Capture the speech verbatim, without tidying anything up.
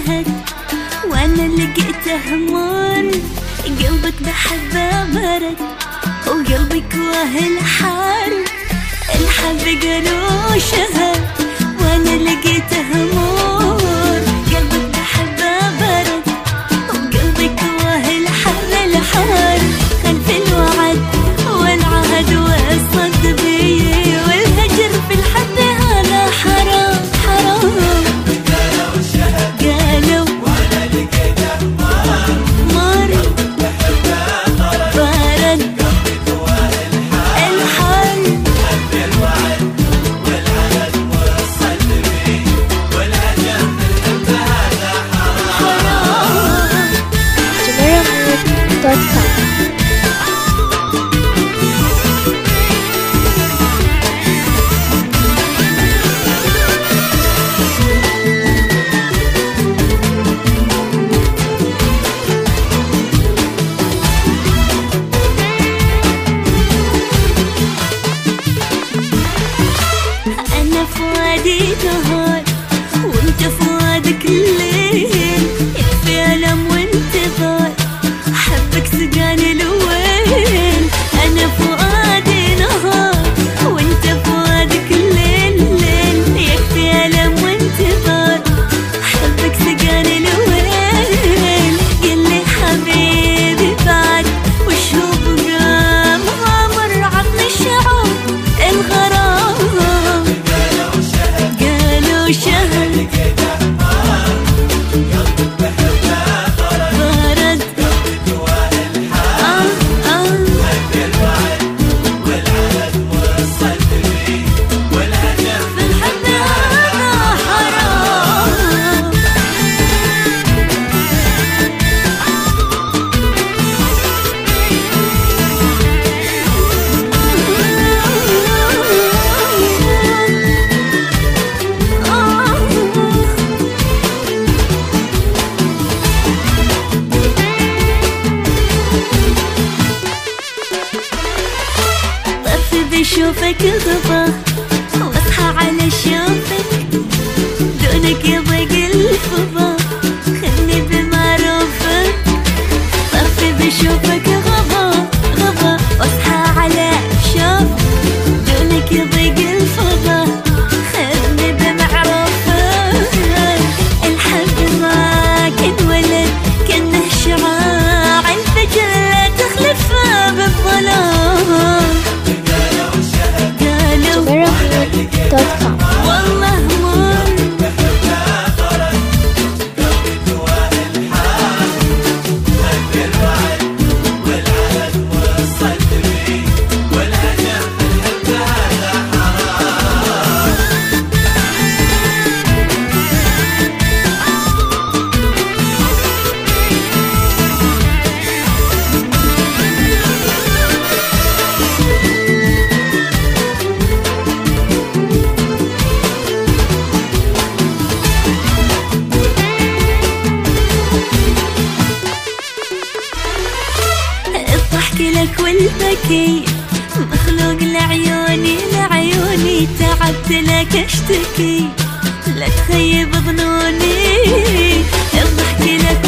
شهد وانا لقيته مر، قلبك بحبه برد وقلبك واهل حار. الحب قالوا شهد وانا لقيته مر، قلبك بحبه برد وقلبك واهل حر الحار. خلف الوعد والعهد والصد بي والهجر في الحب هذا حرام حرام. قالوا شهد قالوا وانا لقيته مر، مر قلبك بحبه برد برد قلبك واهل حار. الحار. خلف الوعد والعهد والصد بي والهجر في الحب هذا حرام. جميرة دوت كوم. أنا فؤادي نهار وأنت فؤادك الليل، يكفي ألم وانتظار حبك سقاني الويل. أنا فؤادي نهار وأنت فؤادك الليل ليل، يكفي ألم وانتظار حبك سقاني الويل. قلي حبيبي بعد وش هو بقى مغامر عطني الشعور الغرام. قالوا شهد قالوا شهد لقيته مر، قلبك بحبه برد برد قلبك واهل حار. آه آه. خلف الوعد والعهد والصد بي والهجر في الحب هذا حرام. طفي بشوفك غضب واصحى على شوفك، دونك يضيق الفضا خلني بمعروفك. طفي بشوفك غضب غضب واصحى على شوفك، دونك يضيق الفضا خلني بمعروفك. الحب ما كان ولد كانه شعاع الفجر لا تخلفه بالظلام. قالوا شهد قالوا جميرة دوت كوم. والله مر بحبه برد قلبك واهل حار. خلف الوعد والعهد والصد بي والهجر في الحب هذا حرام. الضحك لك والبكي مخلوق لعيوني لعيوني، تعبت لك اشتكي لا تخيب ظنوني. الضحك لك